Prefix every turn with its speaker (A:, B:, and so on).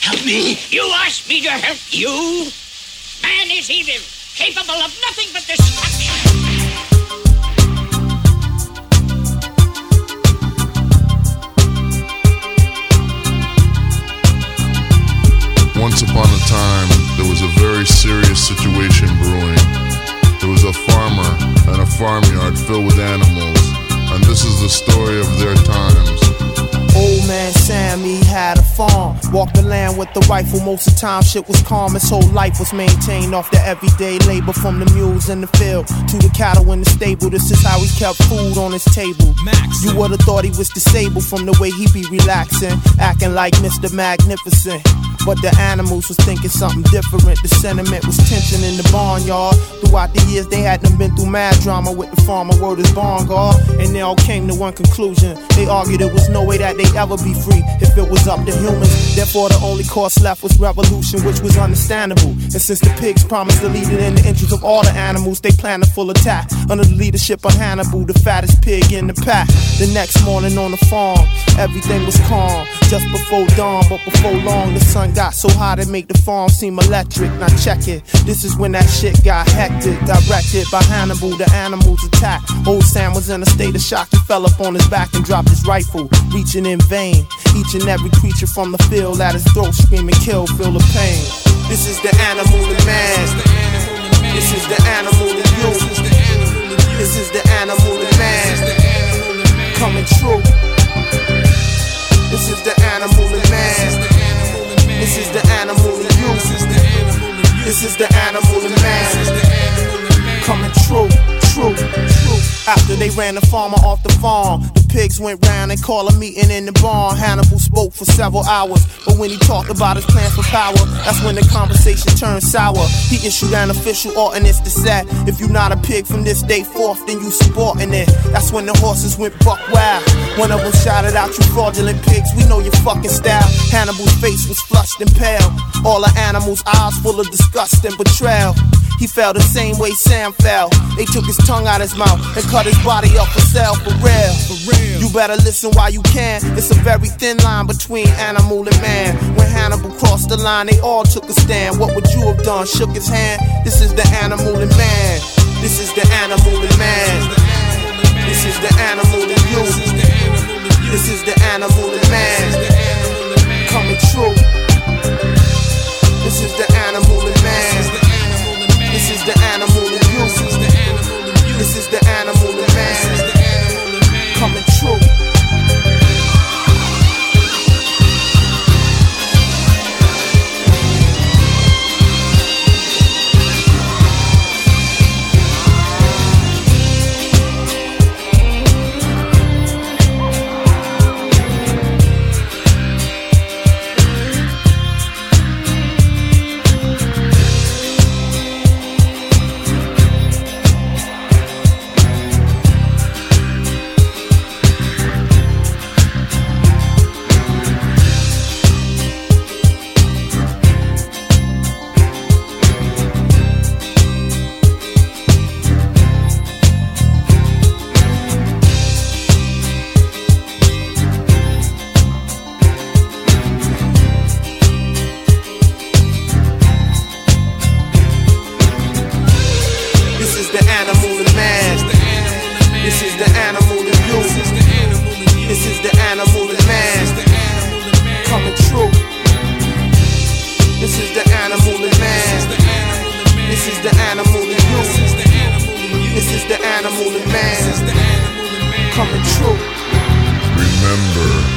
A: Help me. You asked me to help you? Man is evil, capable of nothing but destruction.
B: Once upon a time, there was a very serious situation brewing. There was a farmer and a farmyard filled with animals, and this is the story of their times.
C: Old man Sam, he had a farm. Walked the land with the rifle, most of the time shit was calm. His whole life was maintained off the everyday labor, from the mules in the field to the cattle in the stable. This is how he kept food on his table. You would've thought he was disabled from the way he be relaxing, acting like Mr. Magnificent. But the animals was thinking something different. The sentiment was tension in the barnyard. Throughout the years they hadn't been through mad drama with the farmer, word is barn guard. And they all came to one conclusion. They argued there was no way that they'd ever be free if it was up to humans. Therefore the only course left was revolution, which was understandable. And since the pigs promised to lead it in the interest of all the animals, they planned a full attack under the leadership of Hannibal, the fattest pig in the pack. The next morning on the farm, everything was calm, just before dawn. But before long the sun got so hot it made the farm seem electric. Now check it, this is when that shit got hectic. Directed by Hannibal, the animals attacked. Old Sam was in a state of shock. He fell up on his back and dropped his rifle, reaching in vain. Each and every creature from the field at his throat screaming kill, feel the pain. This is the animal, the man. This is the animal, the you. This is the animal, the man. Coming true. This is the animal, the man. This is the animal, the you. This is the animal, the man. Coming true, true, true. After they ran the farmer off the farm, the pigs went round and called a meeting in the barn. Hannibal spoke for several hours, but when he talked about his plans for power, that's when the conversation turned sour. He issued an official ordinance that said, if you're not a pig from this day forth, then you subordinate. That's when the horses went buck wild. One of them shouted out, you fraudulent pigs, we know your fucking style. Hannibal's face was flushed and pale, all the animals' eyes full of disgust and betrayal. He fell the same way Sam fell. They took his tongue out his mouth and cut his body up for sale, for real. You better listen while you can. It's a very thin line between animal and man. When Hannibal crossed the line, they all took a stand. What would you have done? Shook his hand? This is the animal and man. This is the animal and man. This is the animal and you. This is the animal and man. Coming true. This is the animal and man. This is the animal and you. This is the animal and man. Coming true.
B: Remember,